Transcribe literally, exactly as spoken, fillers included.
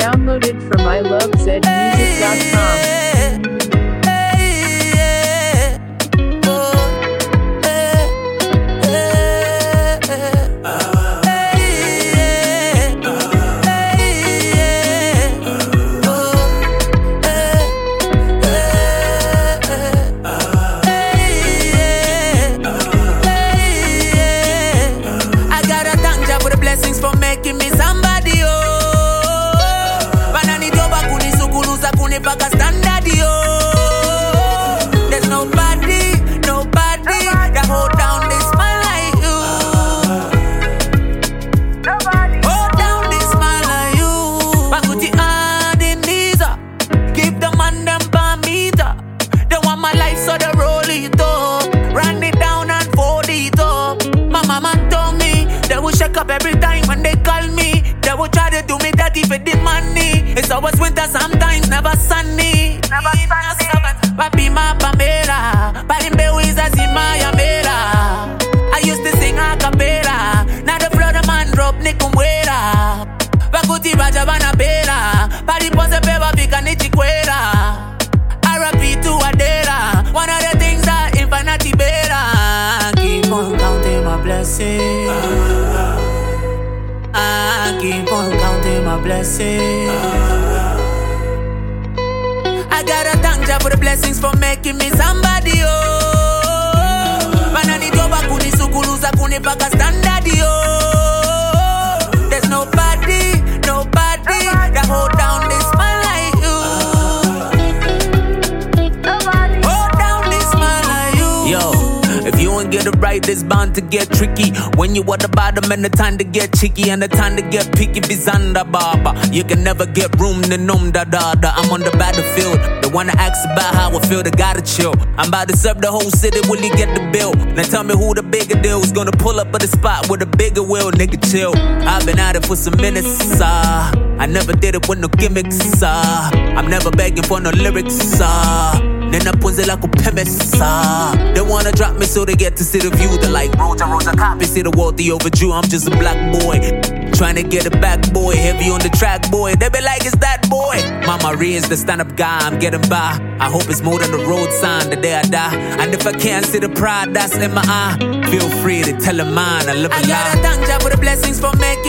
Downloaded from I love zed music dot com. Making me somebody, oh. Banani joba kuni sukuluza kuni paka standard, oh. There's nobody, nobody that hold down this man like you. Nobody hold down this man like you. Bakuti hand in these, give the man them palmita. They want my life so they roll it up, run it down and fold it up. My mama told me they will shake up every time when they call me. They will try to do me dirty for the money. It's always winter, sometimes never sunny. Never sunny. Papi ma pamela, palimbe wiza zima ya mera. I used to sing a cappella. Now the floor the man drop ni kumwera. Bakuti baja bana bela. Pari pose beba vika ni chikwera. R I P to Adela. One of the things that infinity beta. Keep on counting my blessings. I keep on counting my blessings. I gotta thank Jah for the blessings for making me somebody, oh. Banani joba kuni sukuluza kuni paka standard, oh. There's nobody, nobody that hold down this man like you. Nobody hold down this man like you. Yo. If you ain't get it right, it's bound to get tricky. When you at the bottom and the time to get cheeky and the time to get picky, Vizanda Baba. You can never get room to num da da da. I'm on the battlefield. They wanna ask about how I feel, they gotta chill. I'm about to serve the whole city, will you get the bill? Now tell me who the bigger deal is gonna pull up at the spot with a bigger will, nigga chill. I've been at it for some minutes, ah. I never did it with no gimmicks, ah. I'm never begging for no lyrics, ah. Nena punze la kupemesa. They wanna drop me so they get to see the view. They're like, Rosa, Rosa, copy, see the world, they overdue. I'm just a black boy, trying to get it back, boy. Heavy on the track, boy. They be like, it's that boy. Mama Ray is the stand-up guy, I'm getting by. I hope it's more than the road sign the day I die. And if I can't see the pride that's in my eye, feel free to tell them mine, I live a lie. I gotta thank Jah for the blessings for making